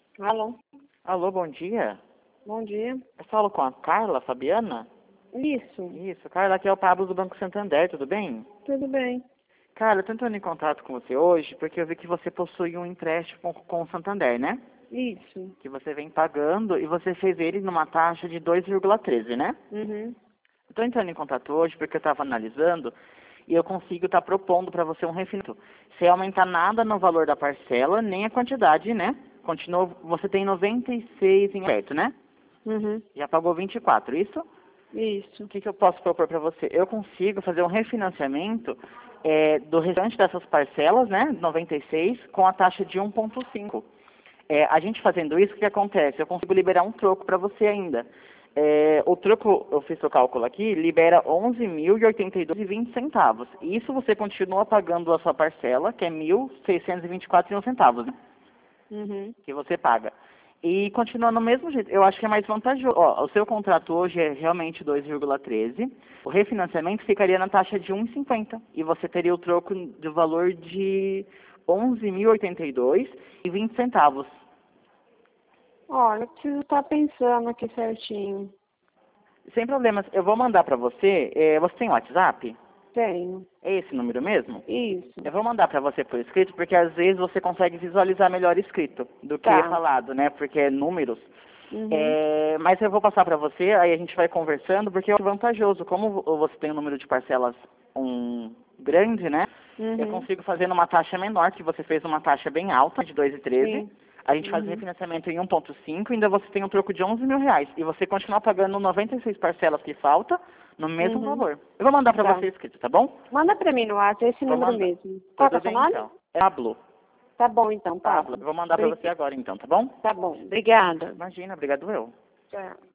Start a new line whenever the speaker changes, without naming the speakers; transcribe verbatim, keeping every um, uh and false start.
Alô,
Alô, bom dia.
bom dia.
Eu falo com a Carla Fabiana?
Isso,
Isso, Carla, aqui é o Pablo do Banco Santander, tudo bem?
tudo bem.
Carla, eu tô entrando em contato com você hoje porque eu vi que você possui um empréstimo com, com o Santander, né?
Isso.
Que você vem pagando e você fez ele numa taxa de dois vírgula treze, né?
Uhum.
Eu tô entrando em contato hoje porque eu estava analisando e eu consigo estar propondo para você um refinanciamento sem aumentar nada no valor da parcela, nem a quantidade, né? Continua, você tem noventa e seis em aberto, né?
Uhum.
Já pagou vinte e quatro, isso?
Isso.
O que, que eu posso propor para você? Eu consigo fazer um refinanciamento é, do restante dessas parcelas, né, noventa e seis, com a taxa de um vírgula cinco. É, a gente fazendo isso, o que acontece? Eu consigo liberar um troco para você ainda. É, o troco, eu fiz o cálculo aqui, libera onze mil e oitenta e dois reais e vinte centavos. Isso você continua pagando a sua parcela, que é mil seiscentos e vinte e quatro reais e um centavos, né?
Uhum.
Que você paga. E continua no mesmo jeito. Eu acho que é mais vantajoso. Ó, o seu contrato hoje é realmente dois vírgula treze. O refinanciamento ficaria na taxa de um vírgula cinquenta. E você teria o troco de valor de onze mil e oitenta e dois reais e vinte centavos.
Olha, eu preciso estar pensando aqui certinho.
Sem problemas. Eu vou mandar para você. eh, você tem WhatsApp?
Tenho.
É esse número mesmo?
Isso.
Eu vou mandar para você por escrito, porque às vezes você consegue visualizar melhor escrito do que
Tá.
falado, né? Porque é números.
Uhum.
É, mas eu vou passar para você, aí a gente vai conversando, porque é vantajoso. Como vo- você tem um número de parcelas um, grande, né? Eu
Uhum.
consigo fazer numa taxa menor, que você fez uma taxa bem alta, de dois vírgula treze.
Sim.
A gente faz o
Uhum.
refinanciamento em um vírgula cinco e ainda você tem um troco de onze mil reais. E você continua pagando noventa e seis parcelas que falta, no mesmo
Uhum.
valor. Eu vou mandar para
Tá.
você escrito, tá bom?
Manda pra mim no WhatsApp esse
Vou
número
mandar.
mesmo. Qual que é
Tudo
o seu
bem,
nome?
então. É Pablo.
Tá bom então,
Pablo.
Pablo.
Eu vou mandar para
Obri-
você agora, então, tá bom?
Tá bom. Obrigada.
Imagina, obrigado eu.
Tchau.